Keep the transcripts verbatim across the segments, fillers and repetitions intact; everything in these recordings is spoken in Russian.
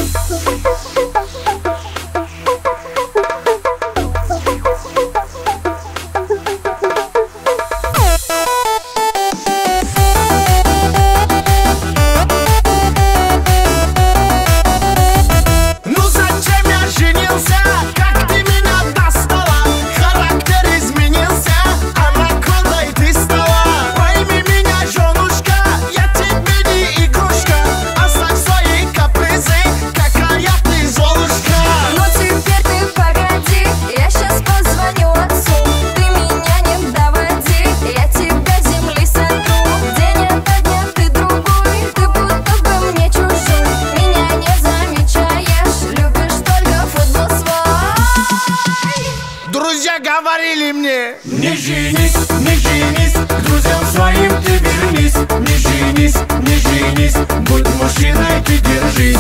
Друзья говорили мне: не женись, не женись, к друзьям своим ты вернись. Не женись, не женись, будь мужчиной, ты держись.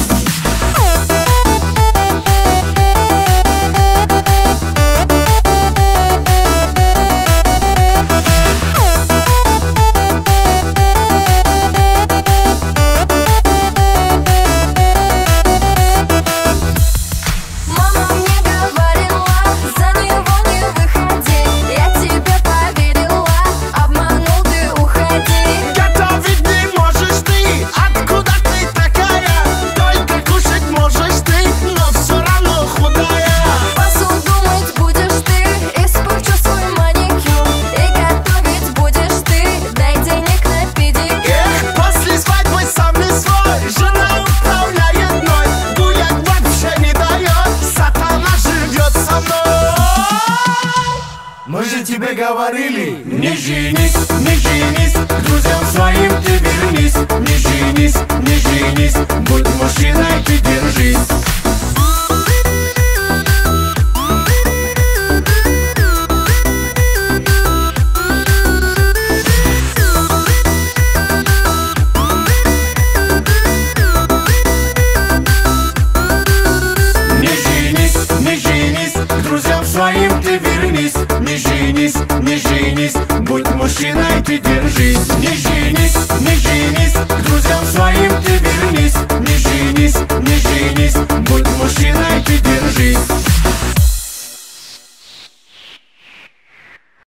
Мы же тебе говорили: не женись, не женись, к друзьям своим ты вернись. Не женись, не женись, будь мужчиной, ты держись.